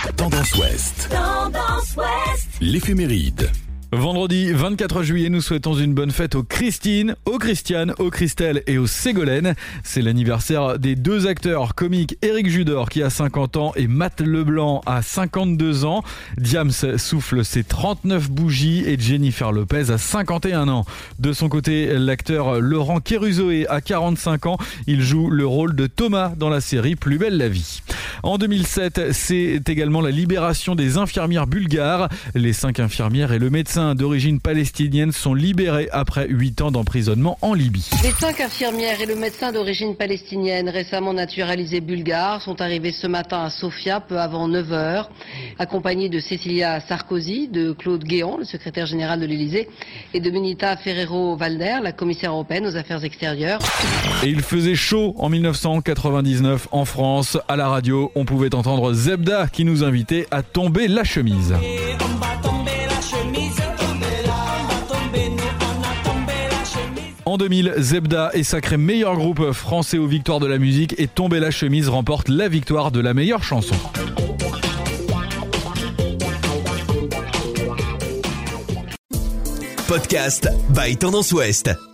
Tendance Ouest. Tendance Ouest. L'éphéméride. Vendredi 24 juillet, nous souhaitons une bonne fête aux Christine, aux Christiane, aux Christelle et aux Ségolène. C'est l'anniversaire des deux acteurs comiques Éric Judor qui a 50 ans et Matt Leblanc a 52 ans. Diams souffle ses 39 bougies et Jennifer Lopez a 51 ans. De son côté, l'acteur Laurent Kérusoé a 45 ans. Il joue le rôle de Thomas dans la série Plus belle la vie. En 2007, c'est également la libération des infirmières bulgares. Les 5 infirmières et le médecin d'origine palestinienne sont libérés après 8 ans d'emprisonnement en Libye. Les 5 infirmières et le médecin d'origine palestinienne récemment naturalisés bulgares sont arrivés ce matin à Sofia peu avant 9h, accompagnés de Cécilia Sarkozy, de Claude Guéant, le secrétaire général de l'Élysée, et de Benita Ferrero-Waldner, la commissaire européenne aux affaires extérieures. Et il faisait chaud en 1999 en France. À la radio, on pouvait entendre Zebda qui nous invitait à tomber la chemise. En 2000, Zebda est sacré meilleur groupe français aux victoires de la musique et Tomber la chemise remporte la victoire de la meilleure chanson. Podcast by Tendance Ouest.